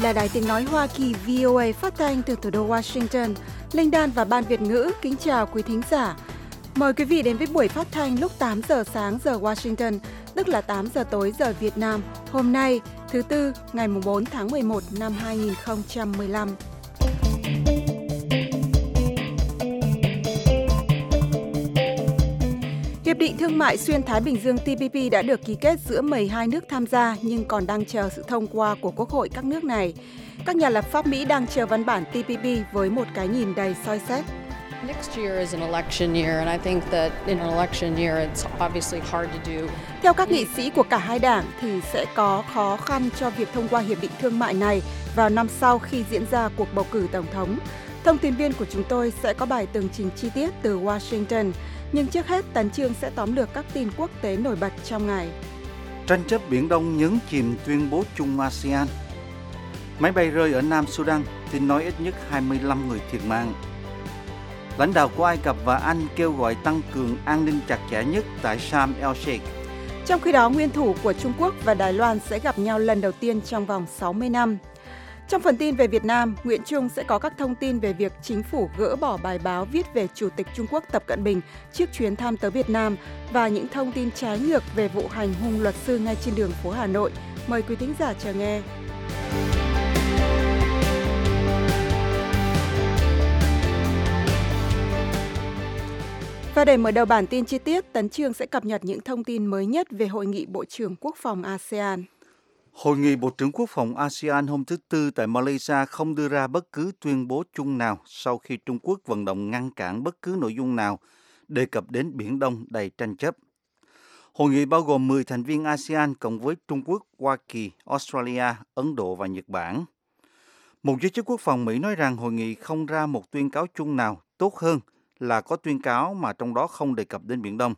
là Đài Tiếng Nói Hoa Kỳ VOA phát thanh từ thủ đô Washington. Linh Đan và Ban Việt ngữ kính chào quý thính giả. Mời quý vị đến với buổi phát thanh lúc 8 giờ sáng giờ Washington, tức là 8 giờ tối giờ Việt Nam. Hôm nay, thứ Tư, ngày 4 tháng 11 năm 2015. Hiệp định Thương mại Xuyên Thái Bình Dương TPP đã được ký kết giữa 12 nước tham gia nhưng còn đang chờ sự thông qua của Quốc hội các nước này. Các nhà lập pháp Mỹ đang chờ văn bản TPP với một cái nhìn đầy soi xét. Theo các nghị sĩ của cả hai đảng thì sẽ có khó khăn cho việc thông qua hiệp định thương mại này vào năm sau khi diễn ra cuộc bầu cử tổng thống. Thông tin viên của chúng tôi sẽ có bài tường trình chi tiết từ Washington. Nhưng trước hết, Tấn Chương sẽ tóm lược các tin quốc tế nổi bật trong ngày. Tranh chấp Biển Đông nhấn chìm tuyên bố chung ASEAN. Máy bay rơi ở Nam Sudan, tin nói ít nhất 25 người thiệt mạng. Lãnh đạo của Ai Cập và Anh kêu gọi tăng cường an ninh chặt chẽ nhất tại Sharm el-Sheikh. Trong khi đó, nguyên thủ của Trung Quốc và Đài Loan sẽ gặp nhau lần đầu tiên trong vòng 60 năm. Trong phần tin về Việt Nam, Nguyễn Trung sẽ có các thông tin về việc chính phủ gỡ bỏ bài báo viết về Chủ tịch Trung Quốc Tập Cận Bình trước chuyến thăm tới Việt Nam và những thông tin trái ngược về vụ hành hung luật sư ngay trên đường phố Hà Nội. Mời quý thính giả chờ nghe. Và để mở đầu bản tin chi tiết, Tấn Chương sẽ cập nhật những thông tin mới nhất về Hội nghị Bộ trưởng Quốc phòng ASEAN. Hội nghị Bộ trưởng Quốc phòng ASEAN hôm thứ Tư tại Malaysia không đưa ra bất cứ tuyên bố chung nào sau khi Trung Quốc vận động ngăn cản bất cứ nội dung nào đề cập đến Biển Đông đầy tranh chấp. Hội nghị bao gồm 10 thành viên ASEAN cộng với Trung Quốc, Hoa Kỳ, Australia, Ấn Độ và Nhật Bản. Một giới chức quốc phòng Mỹ nói rằng hội nghị không ra một tuyên cáo chung nào tốt hơn là có tuyên cáo mà trong đó không đề cập đến Biển Đông.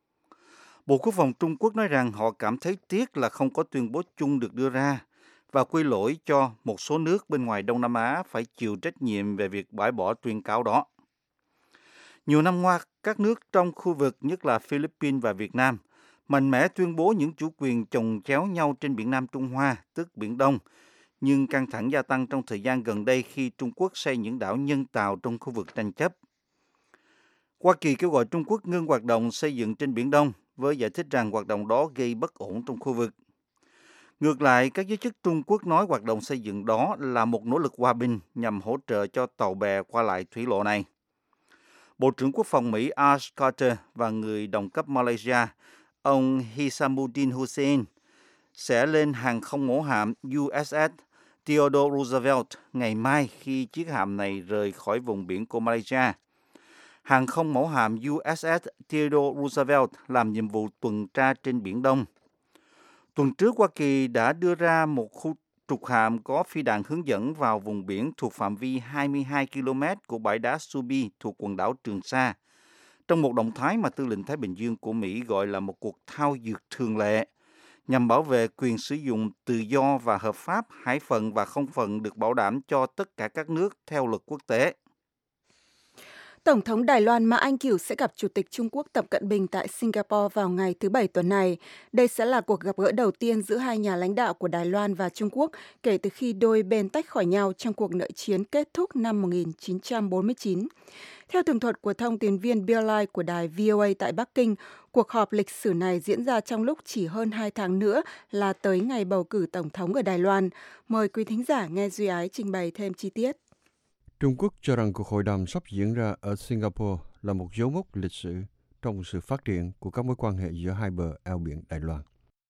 Bộ Quốc phòng Trung Quốc nói rằng họ cảm thấy tiếc là không có tuyên bố chung được đưa ra và quy lỗi cho một số nước bên ngoài Đông Nam Á phải chịu trách nhiệm về việc bãi bỏ tuyên cáo đó. Nhiều năm qua, các nước trong khu vực, nhất là Philippines và Việt Nam, mạnh mẽ tuyên bố những chủ quyền chồng chéo nhau trên biển Nam Trung Hoa, tức Biển Đông, nhưng căng thẳng gia tăng trong thời gian gần đây khi Trung Quốc xây những đảo nhân tạo trong khu vực tranh chấp. Hoa Kỳ kêu gọi Trung Quốc ngưng hoạt động xây dựng trên Biển Đông, với giải thích rằng hoạt động đó gây bất ổn trong khu vực. Ngược lại, các giới chức Trung Quốc nói hoạt động xây dựng đó là một nỗ lực hòa bình nhằm hỗ trợ cho tàu bè qua lại thủy lộ này. Bộ trưởng Quốc phòng Mỹ Ash Carter và người đồng cấp Malaysia, ông Hisamuddin Hussein, sẽ lên hàng không mẫu hạm USS Theodore Roosevelt ngày mai khi chiếc hạm này rời khỏi vùng biển của Malaysia. Hàng không mẫu hạm USS Theodore Roosevelt làm nhiệm vụ tuần tra trên Biển Đông. Tuần trước, Hoa Kỳ đã đưa ra một khu trục hạm có phi đạn hướng dẫn vào vùng biển thuộc phạm vi 22 km của bãi đá Subi thuộc quần đảo Trường Sa, trong một động thái mà Tư lệnh Thái Bình Dương của Mỹ gọi là một cuộc thao dượt thường lệ, nhằm bảo vệ quyền sử dụng tự do và hợp pháp hải phận và không phận được bảo đảm cho tất cả các nước theo luật quốc tế. Tổng thống Đài Loan Mã Anh Cửu sẽ gặp Chủ tịch Trung Quốc Tập Cận Bình tại Singapore vào ngày thứ Bảy tuần này. Đây sẽ là cuộc gặp gỡ đầu tiên giữa hai nhà lãnh đạo của Đài Loan và Trung Quốc kể từ khi đôi bên tách khỏi nhau trong cuộc nội chiến kết thúc năm 1949. Theo tường thuật của thông tin viên Bill Lai của đài VOA tại Bắc Kinh, cuộc họp lịch sử này diễn ra trong lúc chỉ hơn 2 tháng nữa là tới ngày bầu cử Tổng thống ở Đài Loan. Mời quý thính giả nghe Duy Ái trình bày thêm chi tiết. Trung Quốc cho rằng cuộc hội đàm sắp diễn ra ở Singapore là một dấu mốc lịch sử trong sự phát triển của các mối quan hệ giữa hai bờ eo biển Đài Loan.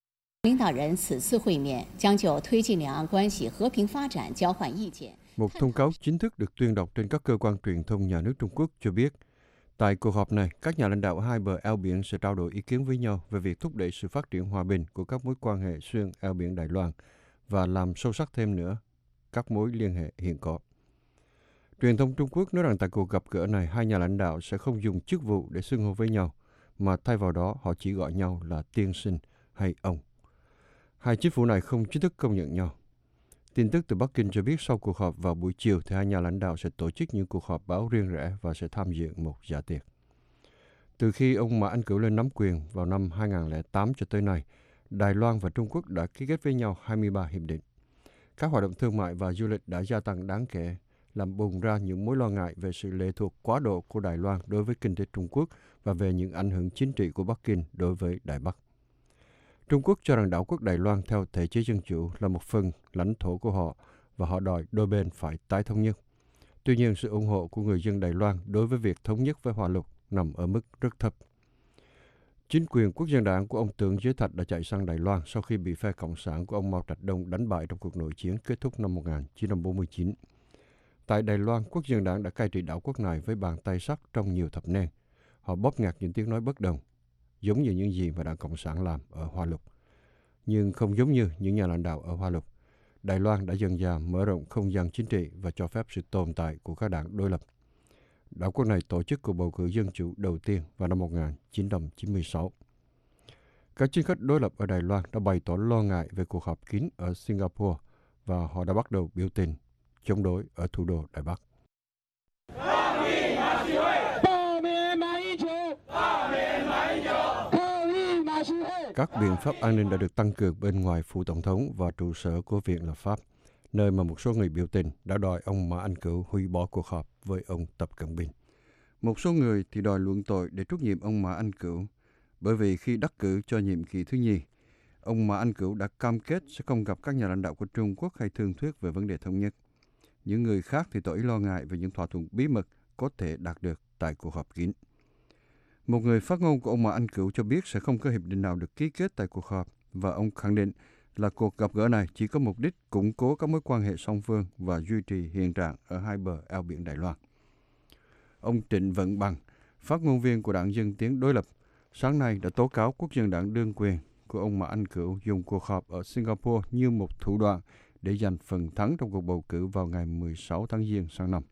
Một thông cáo chính thức được tuyên đọc trên các cơ quan truyền thông nhà nước Trung Quốc cho biết, tại cuộc họp này, các nhà lãnh đạo hai bờ eo biển sẽ trao đổi ý kiến với nhau về việc thúc đẩy sự phát triển hòa bình của các mối quan hệ xuyên eo biển Đài Loan và làm sâu sắc thêm nữa các mối liên hệ hiện có. Truyền thông Trung Quốc nói rằng tại cuộc gặp gỡ này, hai nhà lãnh đạo sẽ không dùng chức vụ để xưng hô với nhau, mà thay vào đó họ chỉ gọi nhau là tiên sinh hay ông. Hai chính phủ này không chính thức công nhận nhau. Tin tức từ Bắc Kinh cho biết sau cuộc họp vào buổi chiều thì hai nhà lãnh đạo sẽ tổ chức những cuộc họp báo riêng rẽ và sẽ tham dự một dạ tiệc. Từ khi ông Mã Anh Cửu lên nắm quyền vào năm 2008 cho tới nay, Đài Loan và Trung Quốc đã ký kết với nhau 23 hiệp định. các hoạt động thương mại và du lịch đã gia tăng đáng kể, làm bùng ra những mối lo ngại về sự lệ thuộc quá độ của Đài Loan đối với kinh tế Trung Quốc và về những ảnh hưởng chính trị của Bắc Kinh đối với Đài Bắc. Trung Quốc cho rằng đảo quốc Đài Loan theo thể chế dân chủ là một phần lãnh thổ của họ và họ đòi đôi bên phải tái thống nhất. Tuy nhiên, sự ủng hộ của người dân Đài Loan đối với việc thống nhất với Hoa Lục nằm ở mức rất thấp. Chính quyền quốc dân đảng của ông Tưởng Giới Thạch đã chạy sang Đài Loan sau khi bị phe Cộng sản của ông Mao Trạch Đông đánh bại trong cuộc nội chiến kết thúc năm 1949. Tại Đài Loan, quốc dân đảng đã cai trị đảo quốc này với bàn tay sắt trong nhiều thập niên. Họ bóp nghẹt những tiếng nói bất đồng, giống như những gì mà Đảng Cộng sản làm ở Hoa Lục. Nhưng không giống như những nhà lãnh đạo ở Hoa Lục, Đài Loan đã dần dà mở rộng không gian chính trị và cho phép sự tồn tại của các đảng đối lập. Đảo quốc này tổ chức cuộc bầu cử dân chủ đầu tiên vào năm 1996. Các chính khách đối lập ở Đài Loan đã bày tỏ lo ngại về cuộc họp kín ở Singapore và họ đã bắt đầu biểu tình chống đối ở thủ đô Đài Bắc. Các biện pháp an ninh đã được tăng cường bên ngoài phủ tổng thống và trụ sở của Viện Lập pháp, nơi mà một số người biểu tình đã đòi ông Mã Anh Cửu hủy bỏ cuộc họp với ông Tập Cận Bình. Một số người thì đòi luận tội để trút nhiệm ông Mã Anh Cửu, bởi vì khi đắc cử cho nhiệm kỳ thứ nhì, ông Mã Anh Cửu đã cam kết sẽ không gặp các nhà lãnh đạo của Trung Quốc hay thương thuyết về vấn đề thống nhất. Những người khác thì tỏ ý lo ngại về những thỏa thuận bí mật có thể đạt được tại cuộc họp kín. Một người phát ngôn của ông Mã Anh Cửu cho biết sẽ không có hiệp định nào được ký kết tại cuộc họp và ông khẳng định là cuộc gặp gỡ này chỉ có mục đích củng cố các mối quan hệ song phương và duy trì hiện trạng ở hai bờ eo biển Đài Loan. Ông Trịnh Vận Bằng, phát ngôn viên của Đảng Dân Tiến đối lập, sáng nay đã tố cáo quốc dân đảng đương quyền của ông Mã Anh Cửu dùng cuộc họp ở Singapore như một thủ đoạn để giành phần thắng trong cuộc bầu cử vào ngày 16 tháng Giêng sang năm.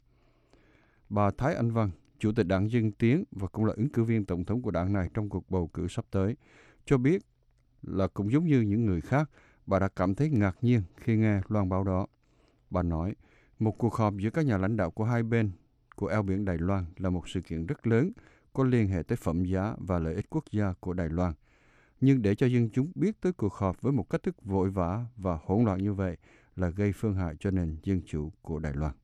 Bà Thái Anh Văn, Chủ tịch Đảng Dân Tiến và cũng là ứng cử viên tổng thống của đảng này trong cuộc bầu cử sắp tới, cho biết là cũng giống như những người khác, bà đã cảm thấy ngạc nhiên khi nghe loan báo đó. Bà nói, một cuộc họp giữa các nhà lãnh đạo của hai bên của eo biển Đài Loan là một sự kiện rất lớn, có liên hệ tới phẩm giá và lợi ích quốc gia của Đài Loan. Nhưng để cho dân chúng biết tới cuộc họp với một cách thức vội vã và hỗn loạn như vậy là gây phương hại cho nền dân chủ của Đài Loan.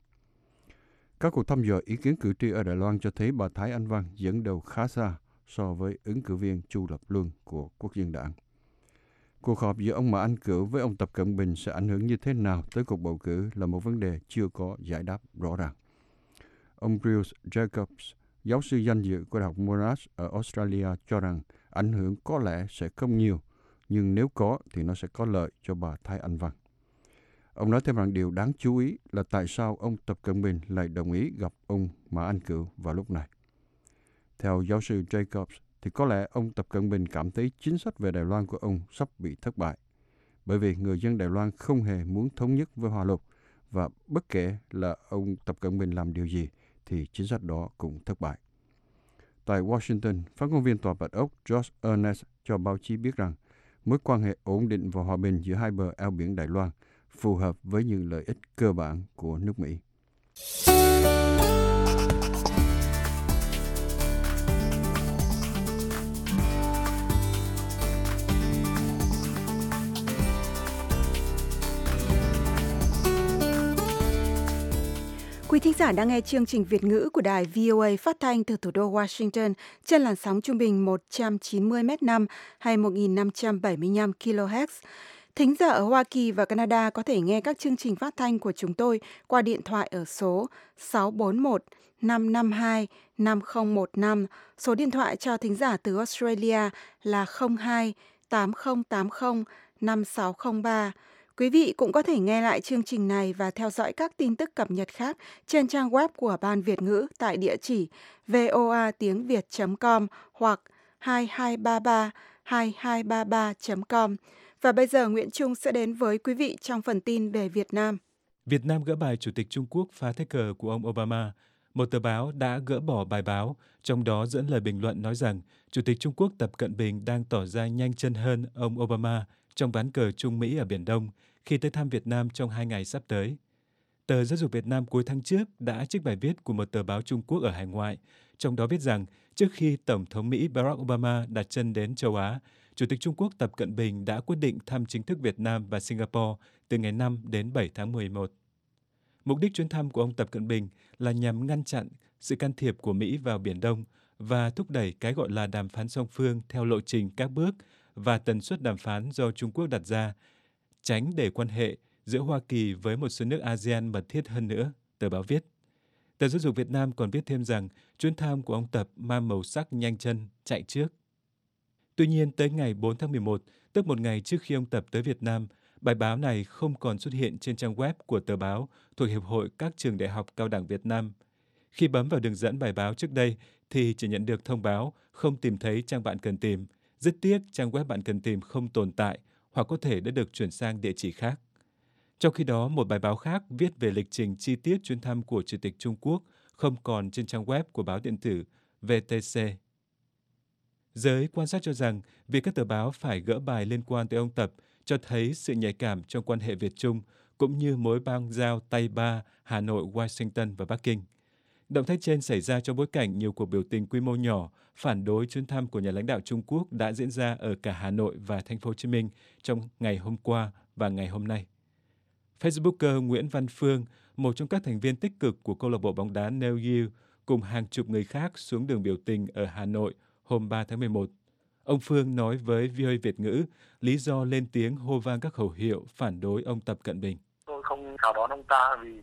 Các cuộc thăm dò ý kiến cử tri ở Đài Loan cho thấy bà Thái Anh Văn dẫn đầu khá xa so với ứng cử viên Chu Lập Luân của Quốc dân đảng. Cuộc họp giữa ông Mã Anh Cửu với ông Tập Cận Bình sẽ ảnh hưởng như thế nào tới cuộc bầu cử là một vấn đề chưa có giải đáp rõ ràng. Ông Bruce Jacobs, giáo sư danh dự của Đại học Monash ở Australia cho rằng ảnh hưởng có lẽ sẽ không nhiều, nhưng nếu có thì nó sẽ có lợi cho bà Thái Anh Văn. Ông nói thêm rằng điều đáng chú ý là tại sao ông Tập Cận Bình lại đồng ý gặp ông Mã Anh Cửu vào lúc này. Theo giáo sư Jacobs, thì có lẽ ông Tập Cận Bình cảm thấy chính sách về Đài Loan của ông sắp bị thất bại, bởi vì người dân Đài Loan không hề muốn thống nhất với Hoa Lục, và bất kể là ông Tập Cận Bình làm điều gì, thì chính sách đó cũng thất bại. Tại Washington, phát ngôn viên Tòa Bạch Ốc George Ernest cho báo chí biết rằng mối quan hệ ổn định và hòa bình giữa hai bờ eo biển Đài Loan phù hợp với những lợi ích cơ bản của nước Mỹ. Quý thính giả đang nghe chương trình Việt ngữ của đài VOA phát thanh từ thủ đô Washington trên làn sóng trung bình 190 m/5 hay 1575 kHz. Thính giả ở Hoa Kỳ và Canada có thể nghe các chương trình phát thanh của chúng tôi qua điện thoại ở số 641 552 5015. Số điện thoại cho thính giả từ Australia là 02 8080 5603. Quý vị cũng có thể nghe lại chương trình này và theo dõi các tin tức cập nhật khác trên trang web của Ban Việt ngữ tại địa chỉ voatiengviet.com hoặc 2233 com. Và bây giờ Nguyễn Trung sẽ đến với quý vị trong phần tin về Việt Nam. Việt Nam gỡ bài Chủ tịch Trung Quốc phá thế cờ của ông Obama. Một tờ báo đã gỡ bỏ bài báo, trong đó dẫn lời bình luận nói rằng Chủ tịch Trung Quốc Tập Cận Bình đang tỏ ra nhanh chân hơn ông Obama trong ván cờ Trung Mỹ ở Biển Đông khi tới thăm Việt Nam trong 2 ngày sắp tới. Tờ Giáo dục Việt Nam cuối tháng trước đã trích bài viết của một tờ báo Trung Quốc ở hải ngoại, trong đó viết rằng trước khi Tổng thống Mỹ Barack Obama đặt chân đến châu Á, Chủ tịch Trung Quốc Tập Cận Bình đã quyết định thăm chính thức Việt Nam và Singapore từ ngày 5 đến 7 tháng 11. Mục đích chuyến thăm của ông Tập Cận Bình là nhằm ngăn chặn sự can thiệp của Mỹ vào Biển Đông và thúc đẩy cái gọi là đàm phán song phương theo lộ trình các bước và tần suất đàm phán do Trung Quốc đặt ra, tránh để quan hệ giữa Hoa Kỳ với một số nước ASEAN mật thiết hơn nữa, tờ báo viết. Tờ Giáo dục Việt Nam còn viết thêm rằng chuyến thăm của ông Tập mang màu sắc nhanh chân, chạy trước. Tuy nhiên, tới ngày 4 tháng 11, tức một ngày trước khi ông Tập tới Việt Nam, bài báo này không còn xuất hiện trên trang web của tờ báo thuộc Hiệp hội các trường đại học cao đẳng Việt Nam. Khi bấm vào đường dẫn bài báo trước đây thì chỉ nhận được thông báo không tìm thấy trang bạn cần tìm. Rất tiếc trang web bạn cần tìm không tồn tại hoặc có thể đã được chuyển sang địa chỉ khác. Trong khi đó, một bài báo khác viết về lịch trình chi tiết chuyến thăm của Chủ tịch Trung Quốc không còn trên trang web của báo điện tử VTC. Giới quan sát cho rằng việc các tờ báo phải gỡ bài liên quan tới ông Tập cho thấy sự nhạy cảm trong quan hệ Việt-Trung cũng như mối bang giao tay ba Hà Nội, Washington và Bắc Kinh. Động thái trên xảy ra trong bối cảnh nhiều cuộc biểu tình quy mô nhỏ phản đối chuyến thăm của nhà lãnh đạo Trung Quốc đã diễn ra ở cả Hà Nội và Thành phố Hồ Chí Minh trong ngày hôm qua và ngày hôm nay. Facebooker Nguyễn Văn Phương, một trong các thành viên tích cực của câu lạc bộ bóng đá Nêu You, cùng hàng chục người khác xuống đường biểu tình ở Hà Nội hôm 3 tháng 11. Ông Phương nói với VOA Việt ngữ lý do lên tiếng hô vang các khẩu hiệu phản đối ông Tập Cận Bình. Tôi không chào đón ông ta vì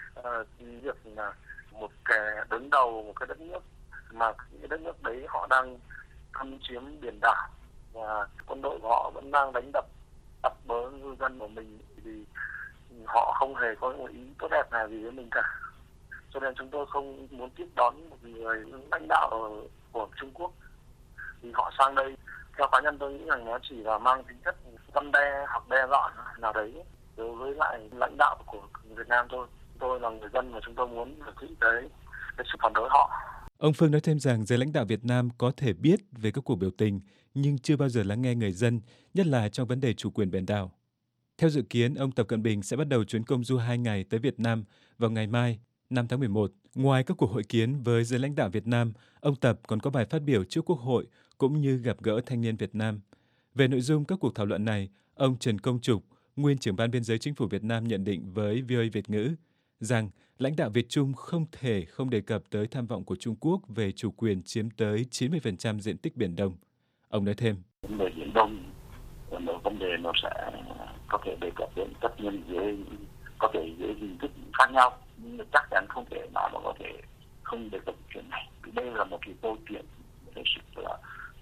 việc là một kẻ đứng đầu một cái đất nước mà cái đất nước đấy họ đang thâm chiếm biển đảo và quân đội của họ vẫn đang đánh đập bớ ngư dân của mình vì họ không hề có một ý tốt đẹp nào gì với mình cả. Cho nên chúng tôi không muốn tiếp đón một người lãnh đạo của Trung Quốc vì họ sang đây, theo cá nhân tôi nghĩ rằng nó chỉ là mang tính chất răn đe hoặc đe dọa nào đấy đối với lại lãnh đạo của Việt Nam thôi. Tôi là người dân và chúng tôi muốn được nghĩ tới cái sự phản đối họ. Ông Phương nói thêm rằng giới lãnh đạo Việt Nam có thể biết về các cuộc biểu tình nhưng chưa bao giờ lắng nghe người dân, nhất là trong vấn đề chủ quyền biển đảo. Theo dự kiến, ông Tập Cận Bình sẽ bắt đầu chuyến công du 2 ngày tới Việt Nam vào ngày mai, 5 tháng 11. Ngoài các cuộc hội kiến với giới lãnh đạo Việt Nam, ông Tập còn có bài phát biểu trước Quốc hội cũng như gặp gỡ thanh niên Việt Nam. Về nội dung các cuộc thảo luận này, ông Trần Công Trục, nguyên trưởng ban biên giới Chính phủ Việt Nam nhận định với VOA Việt ngữ rằng lãnh đạo Việt Trung không thể không đề cập tới tham vọng của Trung Quốc về chủ quyền chiếm tới 90% diện tích Biển Đông. Ông nói thêm. Vấn đề Biển Đông là một vấn đề nó sẽ có thể đề cập đến tất nhiên có thể dưới hình thức khác nhau, nhưng mà chắc chắn không thể nào mà có thể không đề cập chuyện này. Đây là một cái câu chuyện hết sức là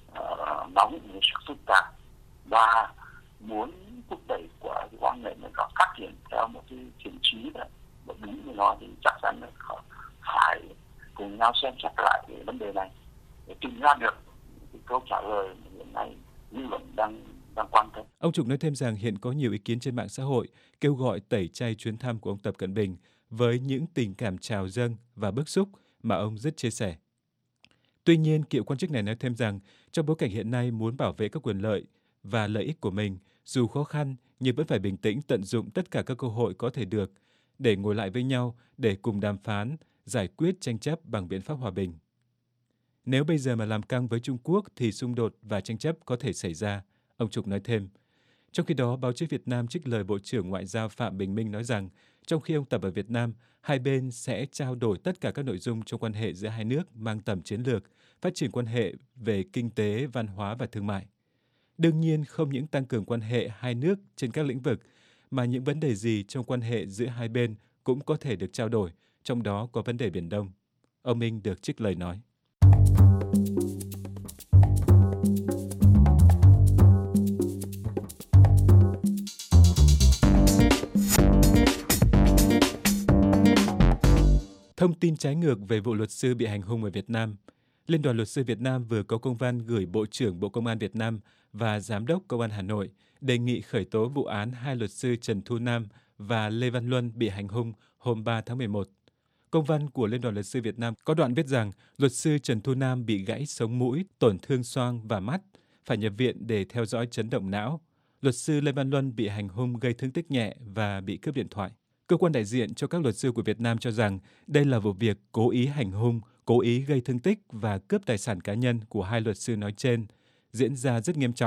nóng, hết sức phức tạp và muốn thúc đẩy của cái quan hệ nó phát triển theo một cái thiện chí đấy. Và đúng như nó thì chắc chắn là phải cùng nhau xem xét lại cái vấn đề này để tìm ra được cái câu trả lời hiện nay dư luận đang quan tâm. Ông Trục nói thêm rằng hiện có nhiều ý kiến trên mạng xã hội kêu gọi tẩy chay chuyến thăm của ông Tập Cận Bình với những tình cảm trào dâng và bức xúc mà ông rất chia sẻ. Tuy nhiên, cựu quan chức này nói thêm rằng trong bối cảnh hiện nay muốn bảo vệ các quyền lợi và lợi ích của mình, dù khó khăn nhưng vẫn phải bình tĩnh tận dụng tất cả các cơ hội có thể được để ngồi lại với nhau để cùng đàm phán, giải quyết tranh chấp bằng biện pháp hòa bình. Nếu bây giờ mà làm căng với Trung Quốc thì xung đột và tranh chấp có thể xảy ra, ông Trục nói thêm. Trong khi đó, báo chí Việt Nam trích lời Bộ trưởng Ngoại giao Phạm Bình Minh nói rằng trong khi ông Tập ở Việt Nam, hai bên sẽ trao đổi tất cả các nội dung trong quan hệ giữa hai nước mang tầm chiến lược, phát triển quan hệ về kinh tế, văn hóa và thương mại. Đương nhiên, không những tăng cường quan hệ hai nước trên các lĩnh vực, mà những vấn đề gì trong quan hệ giữa hai bên cũng có thể được trao đổi, trong đó có vấn đề Biển Đông. Ông Minh được trích lời nói. Thông tin trái ngược về vụ luật sư bị hành hung ở Việt Nam. Liên đoàn Luật sư Việt Nam vừa có công văn gửi Bộ trưởng Bộ Công an Việt Nam và Giám đốc Công an Hà Nội đề nghị khởi tố vụ án hai luật sư Trần Thu Nam và Lê Văn Luân bị hành hung hôm 3 tháng 11. Công văn của Liên đoàn Luật sư Việt Nam có đoạn viết rằng luật sư Trần Thu Nam bị gãy sống mũi, tổn thương xoang và mắt, phải nhập viện để theo dõi chấn động não. Luật sư Lê Văn Luân bị hành hung gây thương tích nhẹ và bị cướp điện thoại. Cơ quan đại diện cho các luật sư của Việt Nam cho rằng đây là vụ việc cố ý hành hung, cố ý gây thương tích và cướp tài sản cá nhân của hai luật sư nói trên, diễn ra rất nghiêm trọng,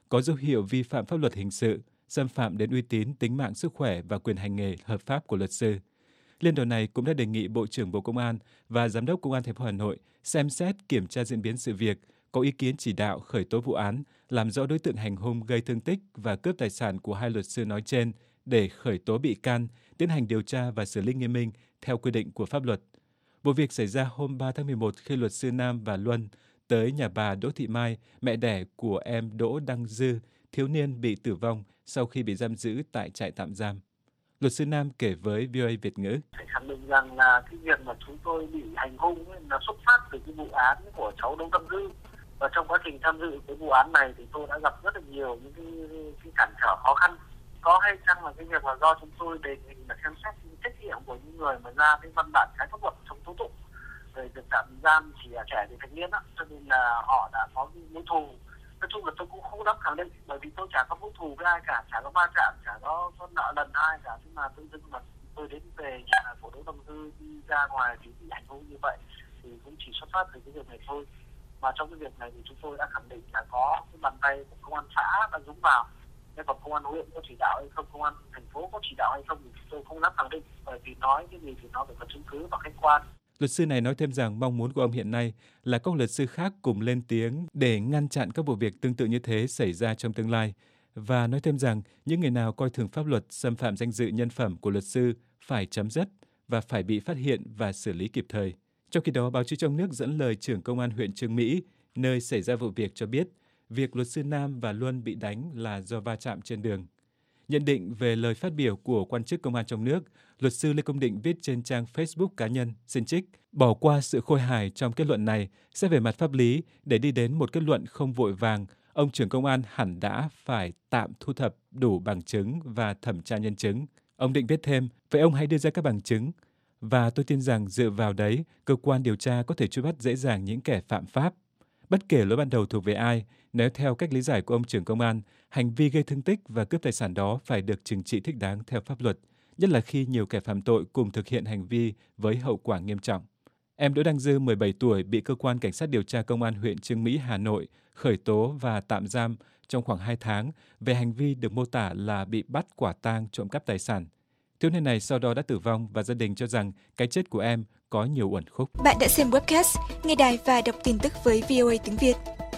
có dấu hiệu vi phạm pháp luật hình sự, xâm phạm đến uy tín, tính mạng, sức khỏe và quyền hành nghề hợp pháp của luật sư. Liên đoàn này cũng đã đề nghị Bộ trưởng Bộ Công an và Giám đốc Công an thành phố Hà Nội xem xét kiểm tra diễn biến sự việc, có ý kiến chỉ đạo khởi tố vụ án, làm rõ đối tượng hành hung gây thương tích và cướp tài sản của hai luật sư nói trên để khởi tố bị can, tiến hành điều tra và xử lý nghiêm minh theo quy định của pháp luật. Vụ việc xảy ra hôm 3 tháng 11 khi luật sư Nam và Luân tới nhà bà Đỗ Thị Mai, mẹ đẻ của em Đỗ Đăng Dư, thiếu niên bị tử vong sau khi bị giam giữ tại trại tạm giam. Luật sư Nam kể với VOA Việt ngữ. Phải khẳng định rằng là cái việc mà chúng tôi bị hành hung ấy, là xuất phát từ cái vụ án của cháu Đỗ Đăng Dư. Và trong quá trình tham dự cái vụ án này thì tôi đã gặp rất là nhiều những cái cản trở khó khăn. Có hay chăng là cái việc là do chúng tôi đề nghị là xem xét trách nhiệm của những người mà ra cái văn bản trái pháp luật trong tố tụng về việc tạm giam chỉ là trẻ vị thành niên á, cho nên là họ đã có mối thù. Nói chung là tôi cũng không dám khẳng định, bởi vì tôi chả có mối thù với ai cả, chả có va chạm, chả có nợ lần ai cả. Nhưng mà tự dưng mà tôi đến về nhà của Đỗ Đăng Dư đi ra ngoài thì bị hành hung như vậy thì cũng chỉ xuất phát từ cái việc này thôi. Mà trong cái việc này thì chúng tôi đã khẳng định là có cái bàn tay của công an xã đã dũng vào. Thế còn công an huyện có chỉ đạo hay không, công an thành phố có chỉ đạo hay không thì chúng tôi không dám khẳng định, bởi vì nói cái gì thì nó phải có chứng cứ và khách quan. Luật sư này nói thêm rằng mong muốn của ông hiện nay là các luật sư khác cùng lên tiếng để ngăn chặn các vụ việc tương tự như thế xảy ra trong tương lai. Và nói thêm rằng những người nào coi thường pháp luật, xâm phạm danh dự nhân phẩm của luật sư phải chấm dứt và phải bị phát hiện và xử lý kịp thời. Trong khi đó, báo chí trong nước dẫn lời trưởng công an huyện Chương Mỹ, nơi xảy ra vụ việc cho biết, việc luật sư Nam và Luân bị đánh là do va chạm trên đường. Nhận định về lời phát biểu của quan chức công an trong nước, luật sư Lê Công Định viết trên trang Facebook cá nhân, xin trích, bỏ qua sự khôi hài trong kết luận này, xét về mặt pháp lý để đi đến một kết luận không vội vàng, ông trưởng công an hẳn đã phải tạm thu thập đủ bằng chứng và thẩm tra nhân chứng. Ông Định viết thêm, vậy ông hãy đưa ra các bằng chứng. Và tôi tin rằng dựa vào đấy, cơ quan điều tra có thể truy bắt dễ dàng những kẻ phạm pháp. Bất kể lỗi ban đầu thuộc về ai, nếu theo cách lý giải của ông trưởng công an, hành vi gây thương tích và cướp tài sản đó phải được trừng trị thích đáng theo pháp luật, nhất là khi nhiều kẻ phạm tội cùng thực hiện hành vi với hậu quả nghiêm trọng. Em Đỗ Đăng Dư, 17 tuổi, bị cơ quan cảnh sát điều tra công an huyện Chương Mỹ, Hà Nội khởi tố và tạm giam trong khoảng 2 tháng về hành vi được mô tả là bị bắt quả tang trộm cắp tài sản. Thiếu niên này sau đó đã tử vong và gia đình cho rằng cái chết của em có nhiều uẩn khúc. Bạn đã xem webcast, nghe đài và đọc tin tức với VOA tiếng Việt.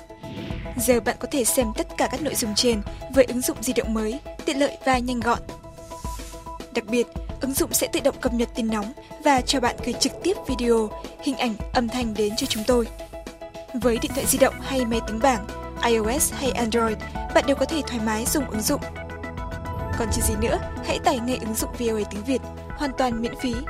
Giờ bạn có thể xem tất cả các nội dung trên với ứng dụng di động mới, tiện lợi và nhanh gọn. Đặc biệt, ứng dụng sẽ tự động cập nhật tin nóng và cho bạn gửi trực tiếp video, hình ảnh, âm thanh đến cho chúng tôi. Với điện thoại di động hay máy tính bảng, iOS hay Android, bạn đều có thể thoải mái dùng ứng dụng. Còn chờ gì nữa, hãy tải ngay ứng dụng VOA tiếng Việt, hoàn toàn miễn phí.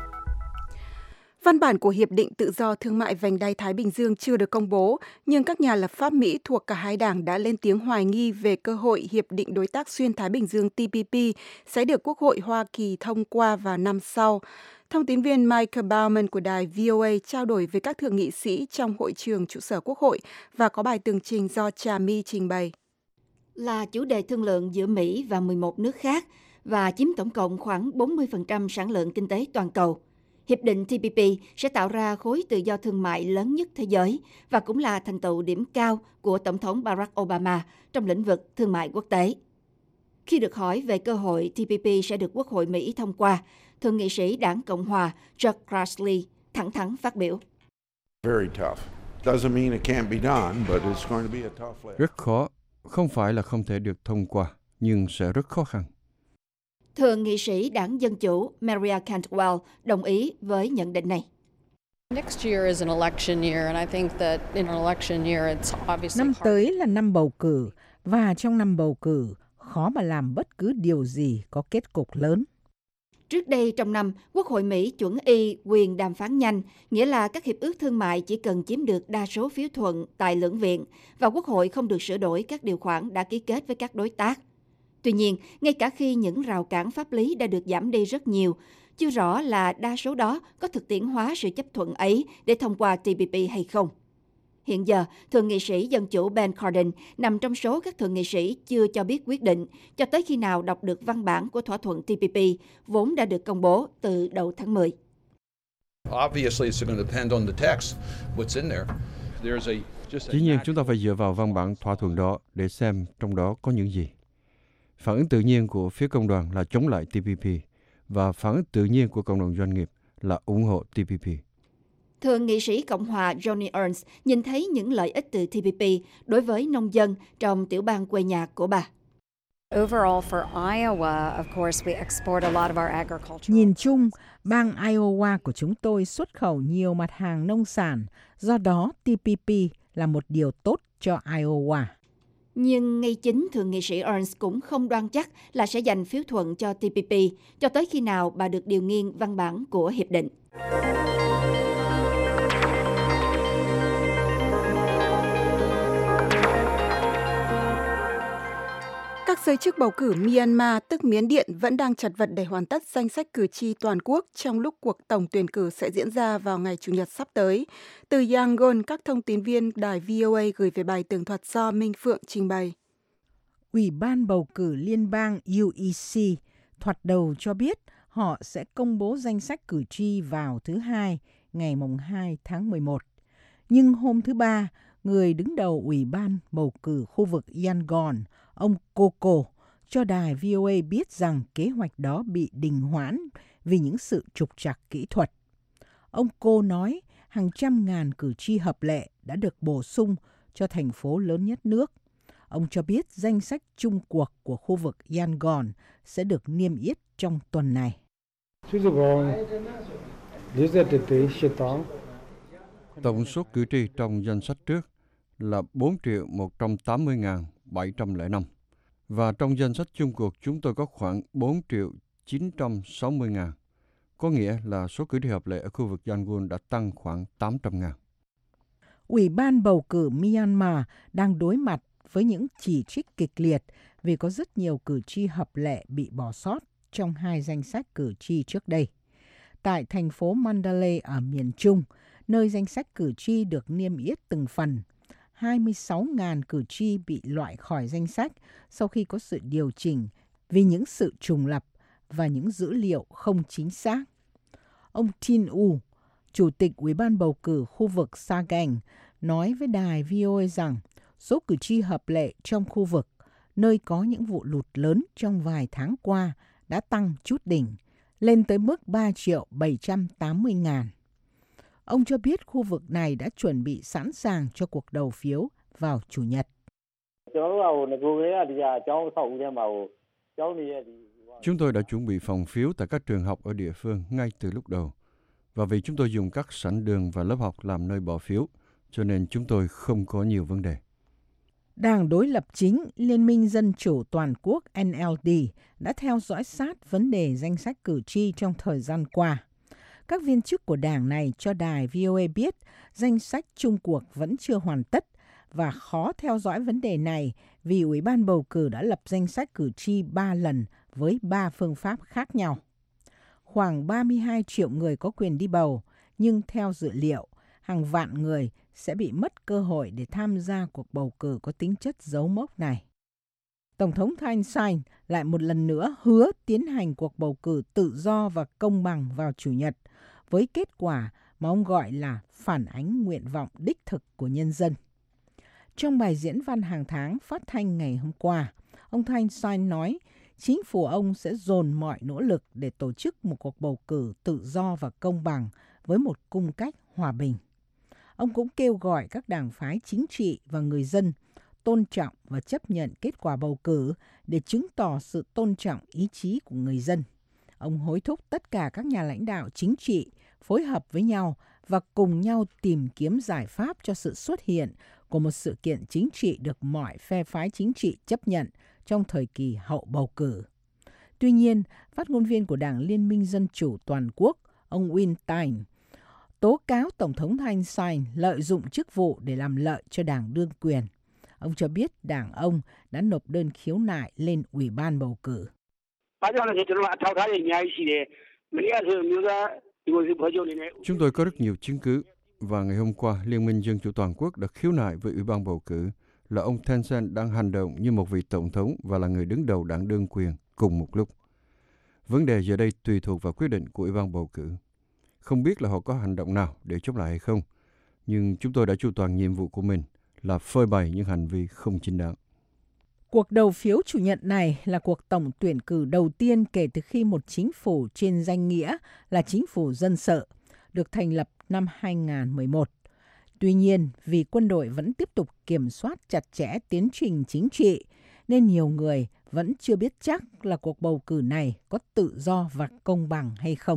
Văn bản của Hiệp định Tự do Thương mại Vành đai Thái Bình Dương chưa được công bố, nhưng các nhà lập pháp Mỹ thuộc cả hai đảng đã lên tiếng hoài nghi về cơ hội Hiệp định Đối tác Xuyên Thái Bình Dương TPP sẽ được Quốc hội Hoa Kỳ thông qua vào năm sau. Thông tín viên Michael Bauman của đài VOA trao đổi với các thượng nghị sĩ trong hội trường trụ sở Quốc hội và có bài tường trình do Trà My trình bày. Là chủ đề thương lượng giữa Mỹ và 11 nước khác và chiếm tổng cộng khoảng 40% sản lượng kinh tế toàn cầu. Hiệp định TPP sẽ tạo ra khối tự do thương mại lớn nhất thế giới và cũng là thành tựu điểm cao của Tổng thống Barack Obama trong lĩnh vực thương mại quốc tế. Khi được hỏi về cơ hội TPP sẽ được Quốc hội Mỹ thông qua, Thượng nghị sĩ Đảng Cộng hòa Chuck Grassley thẳng thắn phát biểu. Rất khó, không phải là không thể được thông qua, nhưng sẽ rất khó khăn. Thượng nghị sĩ Đảng Dân Chủ Maria Cantwell đồng ý với nhận định này. Năm tới là năm bầu cử, và trong năm bầu cử, khó mà làm bất cứ điều gì có kết cục lớn. Trước đây trong năm, Quốc hội Mỹ chuẩn y quyền đàm phán nhanh, nghĩa là các hiệp ước thương mại chỉ cần chiếm được đa số phiếu thuận tại lưỡng viện và Quốc hội không được sửa đổi các điều khoản đã ký kết với các đối tác. Tuy nhiên, ngay cả khi những rào cản pháp lý đã được giảm đi rất nhiều, chưa rõ là đa số đó có thực tiễn hóa sự chấp thuận ấy để thông qua TPP hay không. Hiện giờ, Thượng nghị sĩ Dân Chủ Ben Cardin nằm trong số các thượng nghị sĩ chưa cho biết quyết định cho tới khi nào đọc được văn bản của thỏa thuận TPP, vốn đã được công bố từ đầu tháng 10. Dĩ nhiên chúng ta phải dựa vào văn bản thỏa thuận đó để xem trong đó có những gì. Phản ứng tự nhiên của phía công đoàn là chống lại TPP và phản ứng tự nhiên của cộng đồng doanh nghiệp là ủng hộ TPP. Thượng nghị sĩ Cộng hòa Joni Ernst nhìn thấy những lợi ích từ TPP đối với nông dân trong tiểu bang quê nhà của bà. Nhìn chung, bang Iowa của chúng tôi xuất khẩu nhiều mặt hàng nông sản, do đó TPP là một điều tốt cho Iowa. Nhưng ngay chính Thượng nghị sĩ Ernst cũng không đoan chắc là sẽ giành phiếu thuận cho TPP cho tới khi nào bà được điều nghiên văn bản của hiệp định. Các giới chức bầu cử Myanmar, tức Miến Điện, vẫn đang chật vật để hoàn tất danh sách cử tri toàn quốc trong lúc cuộc tổng tuyển cử sẽ diễn ra vào ngày Chủ nhật sắp tới. Từ Yangon, các thông tín viên đài VOA gửi về bài tường thuật do Minh Phượng trình bày. Ủy ban bầu cử liên bang UEC thoạt đầu cho biết họ sẽ công bố danh sách cử tri vào thứ Hai, ngày 2 tháng 11. Nhưng hôm thứ Ba, người đứng đầu Ủy ban bầu cử khu vực Yangon, ông Coco, cho đài VOA biết rằng kế hoạch đó bị đình hoãn vì những sự trục trặc kỹ thuật. Ông Cô nói hàng trăm ngàn cử tri hợp lệ đã được bổ sung cho thành phố lớn nhất nước. Ông cho biết danh sách chung cuộc của khu vực Yangon sẽ được niêm yết trong tuần này. Tổng số cử tri trong danh sách trước là 4.180.705. Và trong danh sách chung cuộc chúng tôi có khoảng 4.960.000. Có nghĩa là số cử tri hợp lệ ở khu vực Yangon đã tăng khoảng 800.000. Ủy ban bầu cử Myanmar đang đối mặt với những chỉ trích kịch liệt vì có rất nhiều cử tri hợp lệ bị bỏ sót trong hai danh sách cử tri trước đây. Tại thành phố Mandalay ở miền Trung, nơi danh sách cử tri được niêm yết từng phần, 26.000 cử tri bị loại khỏi danh sách sau khi có sự điều chỉnh vì những sự trùng lặp và những dữ liệu không chính xác. Ông Tin U, Chủ tịch Ủy ban bầu cử khu vực Sagaing, nói với đài VOA rằng số cử tri hợp lệ trong khu vực, nơi có những vụ lụt lớn trong vài tháng qua, đã tăng chút đỉnh, lên tới mức 3.780.000. Ông cho biết khu vực này đã chuẩn bị sẵn sàng cho cuộc đầu phiếu vào Chủ nhật. Chúng tôi đã chuẩn bị phòng phiếu tại các trường học ở địa phương ngay từ lúc đầu. Và vì chúng tôi dùng các sảnh đường và lớp học làm nơi bỏ phiếu, cho nên chúng tôi không có nhiều vấn đề. Đảng đối lập chính Liên minh Dân chủ Toàn quốc NLD đã theo dõi sát vấn đề danh sách cử tri trong thời gian qua. Các viên chức của đảng này cho đài VOA biết danh sách chung cuộc vẫn chưa hoàn tất và khó theo dõi vấn đề này vì Ủy ban bầu cử đã lập danh sách cử tri 3 lần với 3 phương pháp khác nhau. Khoảng 32 triệu người có quyền đi bầu, nhưng theo dự liệu, hàng vạn người sẽ bị mất cơ hội để tham gia cuộc bầu cử có tính chất dấu mốc này. Tổng thống Thein Sein lại một lần nữa hứa tiến hành cuộc bầu cử tự do và công bằng vào Chủ nhật, với kết quả mà ông gọi là phản ánh nguyện vọng đích thực của nhân dân. Trong bài diễn văn hàng tháng phát thanh ngày hôm qua, ông Thein Sein nói chính phủ ông sẽ dồn mọi nỗ lực để tổ chức một cuộc bầu cử tự do và công bằng với một cung cách hòa bình. Ông cũng kêu gọi các đảng phái chính trị và người dân tôn trọng và chấp nhận kết quả bầu cử để chứng tỏ sự tôn trọng ý chí của người dân. Ông hối thúc tất cả các nhà lãnh đạo chính trị phối hợp với nhau và cùng nhau tìm kiếm giải pháp cho sự xuất hiện của một sự kiện chính trị được mọi phe phái chính trị chấp nhận trong thời kỳ hậu bầu cử. Tuy nhiên, phát ngôn viên của Đảng Liên minh Dân chủ Toàn quốc, ông Win Tain, tố cáo Tổng thống Thein Sein lợi dụng chức vụ để làm lợi cho đảng đương quyền. Ông cho biết đảng ông đã nộp đơn khiếu nại lên Ủy ban bầu cử. Chúng tôi có rất nhiều chứng cứ và ngày hôm qua Liên minh Dân chủ Toàn quốc đã khiếu nại với Ủy ban bầu cử là ông Thein Sein đang hành động như một vị tổng thống và là người đứng đầu đảng đương quyền cùng một lúc. Vấn đề giờ đây tùy thuộc vào quyết định của Ủy ban bầu cử. Không biết là họ có hành động nào để chống lại hay không, nhưng chúng tôi đã chu toàn nhiệm vụ của mình là phơi bày những hành vi không chính đáng. Cuộc đầu phiếu Chủ nhật này là cuộc tổng tuyển cử đầu tiên kể từ khi một chính phủ trên danh nghĩa là chính phủ dân sự được thành lập năm 2011. Tuy nhiên, vì quân đội vẫn tiếp tục kiểm soát chặt chẽ tiến trình chính trị, nên nhiều người vẫn chưa biết chắc là cuộc bầu cử này có tự do và công bằng hay không.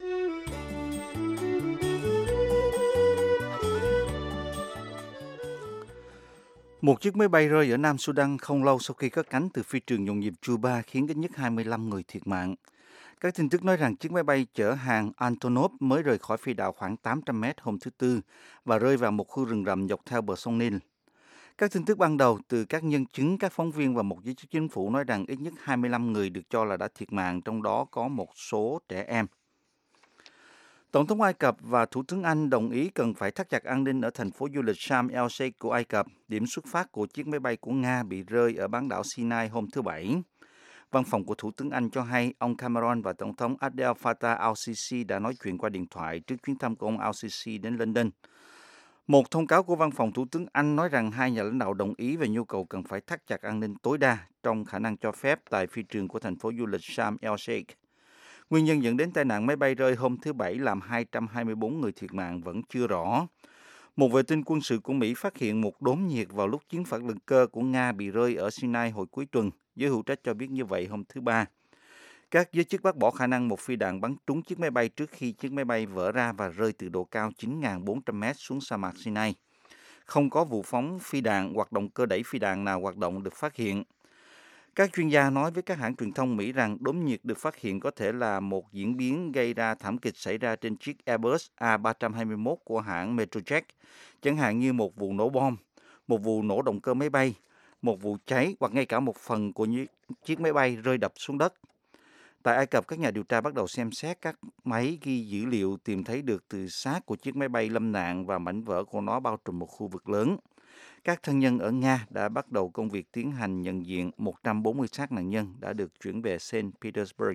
Một chiếc máy bay rơi ở Nam Sudan không lâu sau khi cất cánh từ phi trường nhộn nhịp Juba khiến ít nhất 25 người thiệt mạng. Các tin tức nói rằng chiếc máy bay chở hàng Antonov mới rời khỏi phi đạo khoảng 800 mét hôm thứ Tư và rơi vào một khu rừng rậm dọc theo bờ sông Nile. Các tin tức ban đầu từ các nhân chứng, các phóng viên và một giới chức chính phủ nói rằng ít nhất 25 người được cho là đã thiệt mạng, trong đó có một số trẻ em. Tổng thống Ai Cập và Thủ tướng Anh đồng ý cần phải thắt chặt an ninh ở thành phố du lịch Sharm el-Sheikh của Ai Cập, điểm xuất phát của chiếc máy bay của Nga bị rơi ở bán đảo Sinai hôm thứ Bảy. Văn phòng của Thủ tướng Anh cho hay ông Cameron và Tổng thống Abdel Fattah al-Sisi đã nói chuyện qua điện thoại trước chuyến thăm của ông al-Sisi đến London. Một thông cáo của Văn phòng Thủ tướng Anh nói rằng hai nhà lãnh đạo đồng ý về nhu cầu cần phải thắt chặt an ninh tối đa trong khả năng cho phép tại phi trường của thành phố du lịch Sharm el-Sheikh. Nguyên nhân dẫn đến tai nạn máy bay rơi hôm thứ Bảy làm 224 người thiệt mạng vẫn chưa rõ. Một vệ tinh quân sự của Mỹ phát hiện một đốm nhiệt vào lúc chiến phản lực cơ của Nga bị rơi ở Sinai hồi cuối tuần, giới hữu trách cho biết như vậy hôm thứ Ba. Các giới chức bác bỏ khả năng một phi đạn bắn trúng chiếc máy bay trước khi chiếc máy bay vỡ ra và rơi từ độ cao 9.400 mét xuống sa mạc Sinai. Không có vụ phóng phi đạn hoặc động cơ đẩy phi đạn nào hoạt động được phát hiện. Các chuyên gia nói với các hãng truyền thông Mỹ rằng đốm nhiệt được phát hiện có thể là một diễn biến gây ra thảm kịch xảy ra trên chiếc Airbus A321 của hãng Metrojet, chẳng hạn như một vụ nổ bom, một vụ nổ động cơ máy bay, một vụ cháy hoặc ngay cả một phần của chiếc máy bay rơi đập xuống đất. Tại Ai Cập, các nhà điều tra bắt đầu xem xét các máy ghi dữ liệu tìm thấy được từ xác của chiếc máy bay lâm nạn và mảnh vỡ của nó bao trùm một khu vực lớn. Các thân nhân ở Nga đã bắt đầu công việc tiến hành nhận diện 140 xác nạn nhân đã được chuyển về St. Petersburg.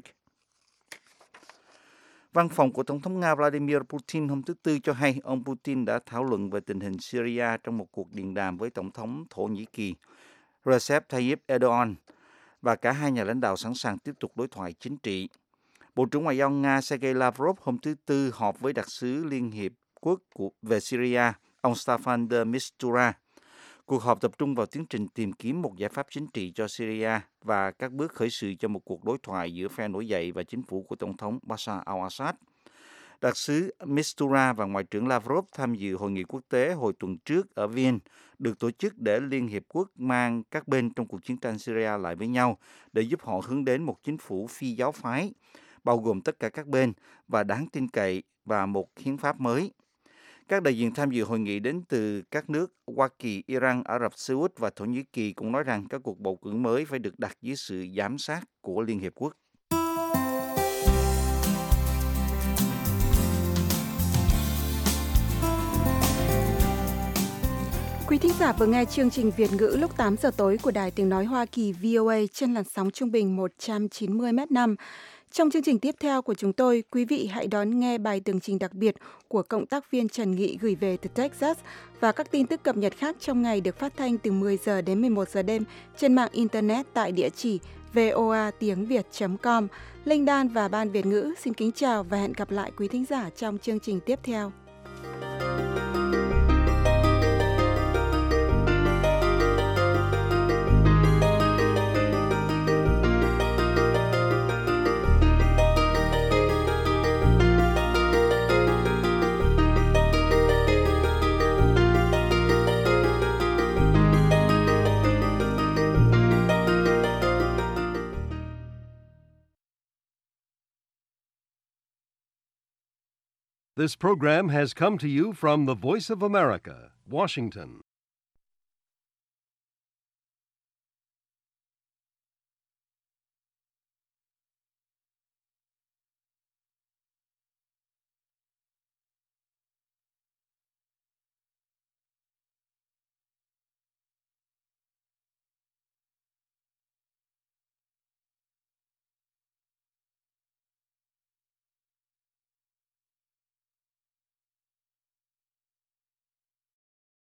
Văn phòng của Tổng thống Nga Vladimir Putin hôm thứ Tư cho hay ông Putin đã thảo luận về tình hình Syria trong một cuộc điện đàm với Tổng thống Thổ Nhĩ Kỳ Recep Tayyip Erdogan và cả hai nhà lãnh đạo sẵn sàng tiếp tục đối thoại chính trị. Bộ trưởng Ngoại giao Nga Sergei Lavrov hôm thứ Tư họp với đặc sứ Liên Hiệp Quốc về Syria, ông Staffan de Mistura. Cuộc họp tập trung vào tiến trình tìm kiếm một giải pháp chính trị cho Syria và các bước khởi sự cho một cuộc đối thoại giữa phe nổi dậy và chính phủ của Tổng thống Bashar al-Assad. Đặc sứ Mistura và Ngoại trưởng Lavrov tham dự hội nghị quốc tế hồi tuần trước ở Viên, được tổ chức để Liên Hiệp Quốc mang các bên trong cuộc chiến tranh Syria lại với nhau để giúp họ hướng đến một chính phủ phi giáo phái, bao gồm tất cả các bên và đáng tin cậy và một hiến pháp mới. Các đại diện tham dự hội nghị đến từ các nước Hoa Kỳ, Iran, Ả Rập Xê Út và Thổ Nhĩ Kỳ cũng nói rằng các cuộc bầu cử mới phải được đặt dưới sự giám sát của Liên Hiệp Quốc. Quý thính giả vừa nghe chương trình Việt ngữ lúc 8 giờ tối của Đài Tiếng Nói Hoa Kỳ VOA trên làn sóng trung bình 190 m/5. Trong chương trình tiếp theo của chúng tôi, quý vị hãy đón nghe bài tường trình đặc biệt của cộng tác viên Trần Nghị gửi về từ Texas và các tin tức cập nhật khác trong ngày được phát thanh từ 10 giờ đến 11 giờ đêm trên mạng Internet tại địa chỉ voatiengviet.com. Linh Đan và Ban Việt ngữ xin kính chào và hẹn gặp lại quý thính giả trong chương trình tiếp theo. This program has come to you from the Voice of America, Washington.